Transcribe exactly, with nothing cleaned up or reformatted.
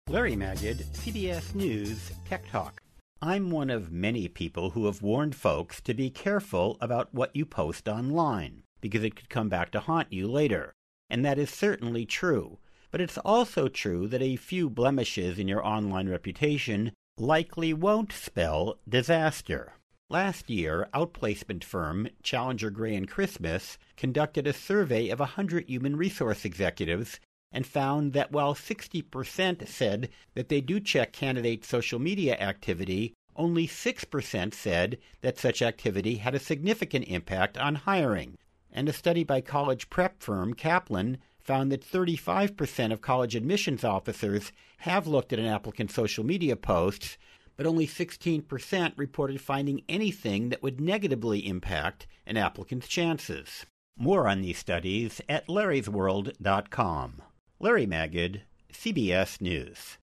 Larry Magid, C B S News Tech Talk. I'm one of many people who have warned folks to be careful about what you post online, because it could come back to haunt you later. And that is certainly true. But it's also true that a few blemishes in your online reputation likely won't spell disaster. Last year, outplacement firm Challenger Gray and Christmas conducted a survey of one hundred human resource executives and found that while sixty percent said that they do check candidates' social media activity, only six percent said that such activity had a significant impact on hiring. And a study by college prep firm Kaplan found that thirty-five percent of college admissions officers have looked at an applicant's social media posts, but only sixteen percent reported finding anything that would negatively impact an applicant's chances. More on these studies at larrys world dot com. Larry Magid, C B S News.